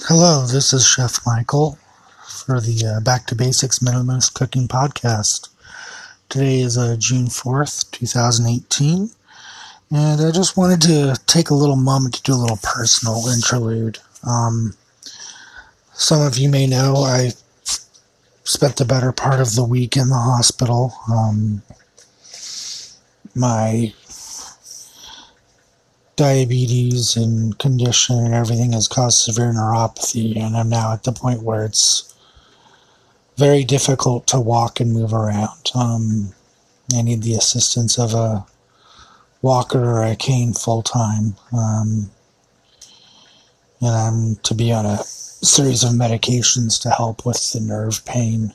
Hello, this is Chef Michael for the Back to Basics Minimalist Cooking Podcast. Today is June 4th, 2018, and I just wanted to take a little moment to do a little personal interlude. Some of you may know I spent the better part of the week in the hospital. My diabetes and condition and everything has caused severe neuropathy, and I'm now at the point where it's very difficult to walk and move around. I need the assistance of a walker or a cane full time, and I'm to be on a series of medications to help with the nerve pain.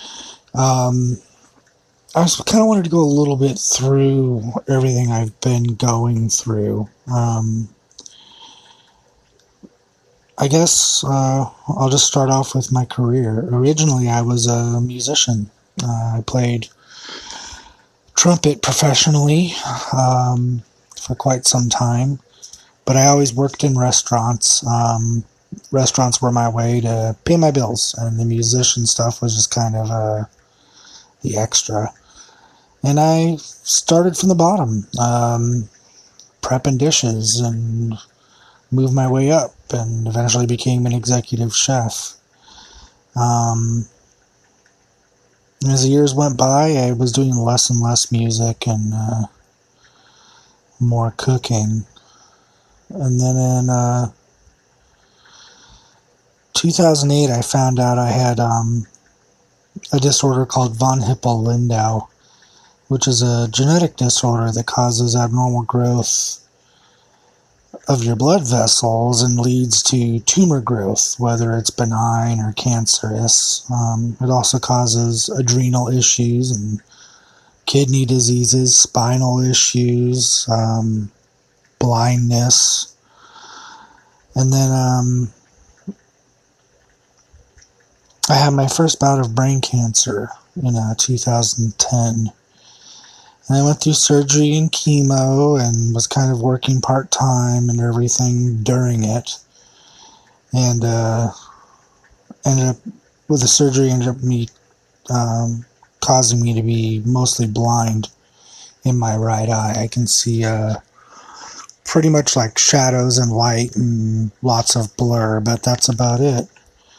I kind of wanted to go a little bit through everything I've been going through. I guess I'll just start off with my career. Originally, I was a musician. I played trumpet professionally for quite some time, but I always worked in restaurants. Restaurants were my way to pay my bills, and the musician stuff was just kind of the extra. And I started from the bottom, prepping dishes, and moved my way up, and eventually became an executive chef. As the years went by, I was doing less and less music and more cooking. And then in 2008, I found out I had a disorder called von Hippel-Lindau, which is a genetic disorder that causes abnormal growth of your blood vessels and leads to tumor growth, whether it's benign or cancerous. It also causes adrenal issues and kidney diseases, spinal issues, blindness. And then I had my first bout of brain cancer in 2010. And I went through surgery and chemo and was kind of working part-time and everything during it. And ended up, with the surgery, causing me to be mostly blind in my right eye. I can see pretty much like shadows and light and lots of blur, but that's about it.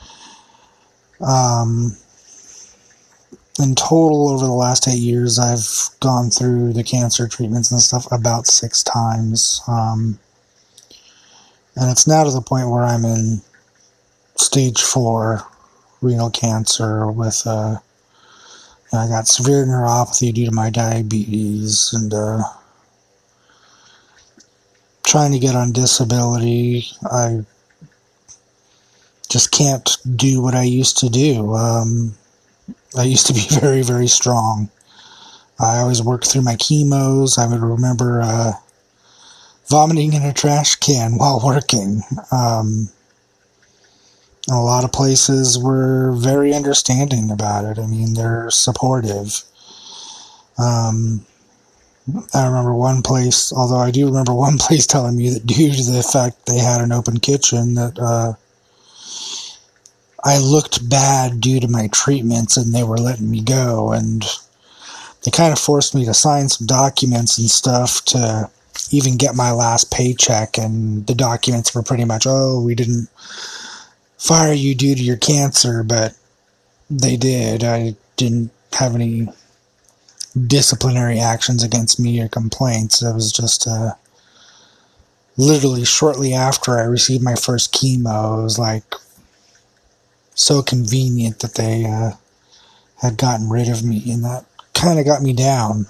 In total, over the last 8 years, I've gone through the cancer treatments and stuff about 6 times. And it's now to the point where I'm in stage 4 renal cancer with, I got severe neuropathy due to my diabetes and, trying to get on disability. I just can't do what I used to do. I used to be very, very strong. I always worked through my chemos. I would remember vomiting in a trash can while working. A lot of places were very understanding about it. I mean, they're supportive. I remember one place, although I do remember one place telling me that due to the fact they had an open kitchen that I looked bad due to my treatments and they were letting me go, and they kind of forced me to sign some documents and stuff to even get my last paycheck, and the documents were pretty much, we didn't fire you due to your cancer, but they did. I didn't have any disciplinary actions against me or complaints. It was just literally shortly after I received my first chemo, it was like so convenient that they had gotten rid of me, and that kind of got me down.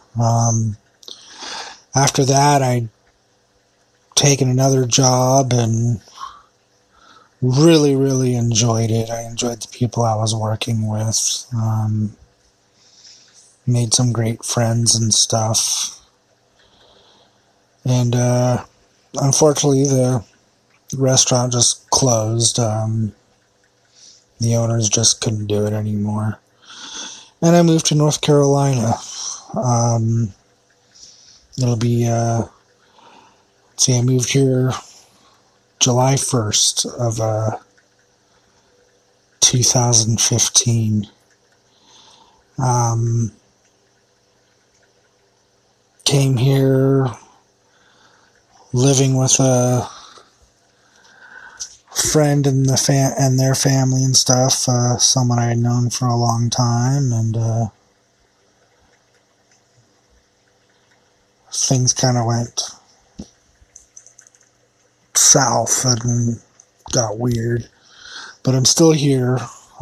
After that, I'd taken another job and really, really enjoyed it. I enjoyed the people I was working with. Made some great friends and stuff. And unfortunately, the restaurant just closed. The owners just couldn't do it anymore. And I moved to North Carolina. It'll be, I moved here July 1st of 2015. Came here living with a friend and and their family and stuff, someone I had known for a long time, and things kind of went south and got weird. But I'm still here.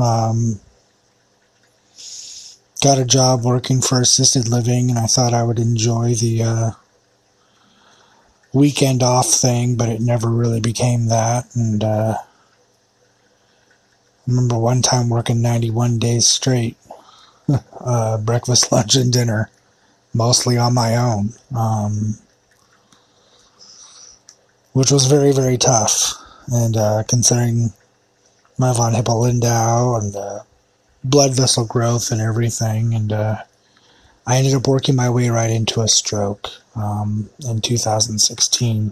Got a job working for assisted living, and I thought I would enjoy the weekend off thing, but it never really became that. And I remember one time working 91 days straight, breakfast, lunch, and dinner, mostly on my own, which was very, very tough. And considering my von Hippel-Lindau and blood vessel growth and everything, and I ended up working my way right into a stroke in 2016.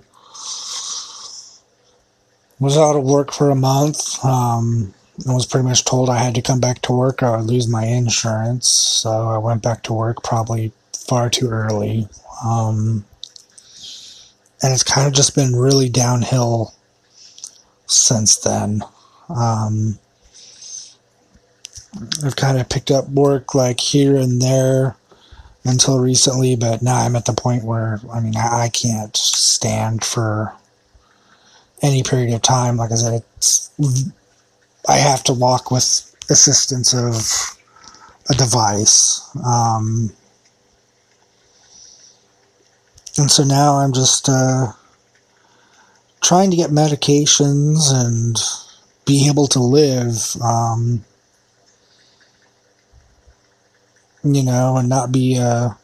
Was out of work for a month. I was pretty much told I had to come back to work or I would lose my insurance, so I went back to work probably far too early. And it's kind of just been really downhill since then. I've kind of picked up work like here and there until recently, but now I'm at the point where, I can't stand for any period of time. Like I said, I have to walk with assistance of a device. And so now I'm just trying to get medications and be able to live, and not be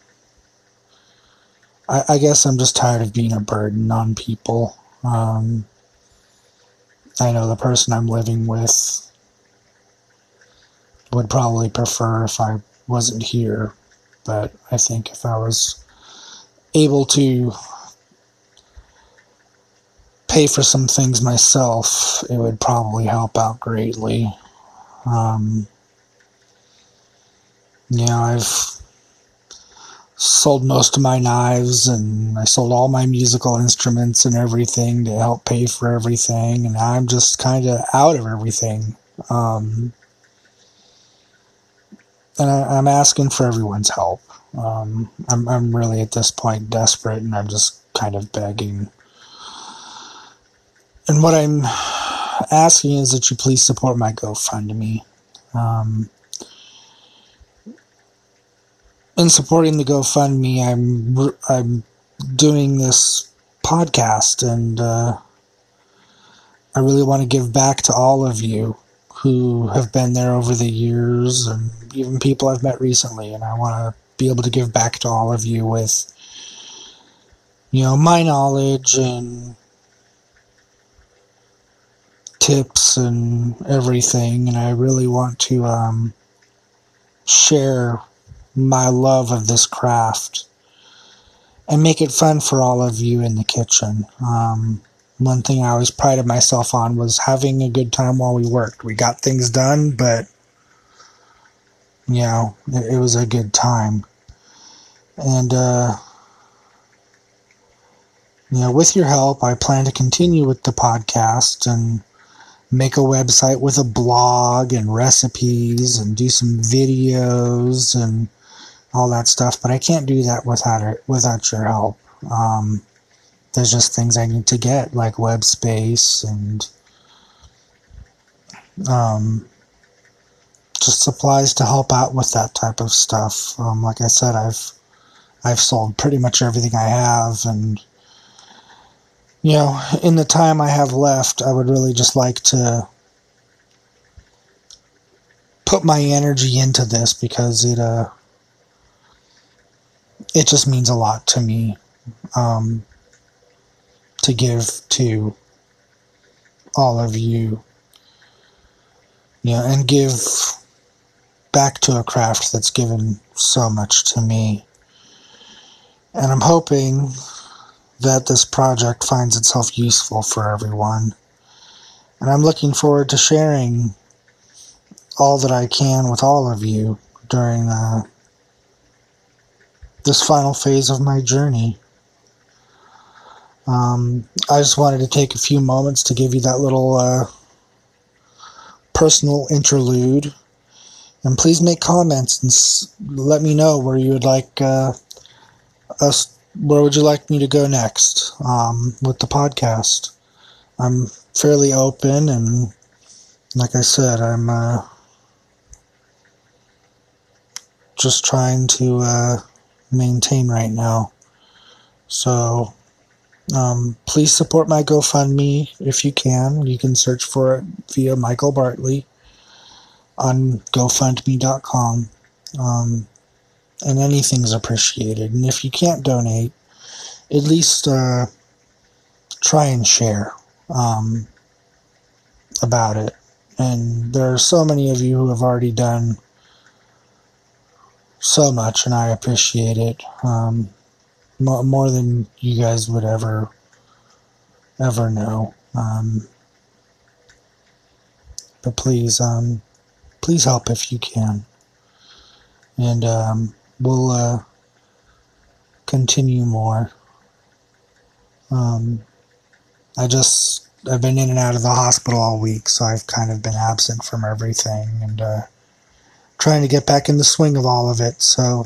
I guess I'm just tired of being a burden on people. I know the person I'm living with would probably prefer if I wasn't here, but I think if I was able to pay for some things myself, it would probably help out greatly. I've sold most of my knives, and I sold all my musical instruments and everything to help pay for everything, and I'm just kind of out of everything. And I'm asking for everyone's help. I'm really at this point desperate, and I'm just kind of begging. And what I'm asking is that you please support my GoFundMe. In supporting the GoFundMe, I'm doing this podcast, and I really want to give back to all of you who have been there over the years, and even people I've met recently, and I want to be able to give back to all of you with, my knowledge and tips and everything, and I really want to share my love of this craft and make it fun for all of you in the kitchen. One thing I always prided myself on was having a good time while we worked. We got things done, but it was a good time. And with your help, I plan to continue with the podcast and make a website with a blog and recipes and do some videos and all that stuff, but I can't do that without your help. There's just things I need to get, like web space and just supplies to help out with that type of stuff. Like I said, I've sold pretty much everything I have, and in the time I have left, I would really just like to put my energy into this, because it just means a lot to me, to give to all of you, and give back to a craft that's given so much to me. And I'm hoping that this project finds itself useful for everyone. And I'm looking forward to sharing all that I can with all of you during this final phase of my journey. I just wanted to take a few moments to give you that little personal interlude. And please make comments and let me know where you would like where would you like me to go next with the podcast. I'm fairly open, and like I said, I'm just trying to maintain right now. So please support my GoFundMe if you can. You can search for it via Michael Bartley on GoFundMe.com. And anything's appreciated. And if you can't donate, at least try and share about it. And there are so many of you who have already done so much, and I appreciate it more than you guys would ever know. But please help if you can, and we'll continue more. I've been in and out of the hospital all week, so I've kind of been absent from everything, and trying to get back in the swing of all of it. So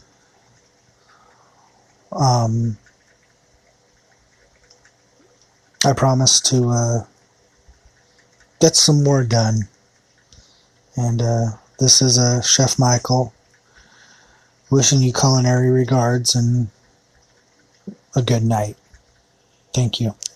I promise to get some more done. And this is Chef Michael wishing you culinary regards and a good night. Thank you.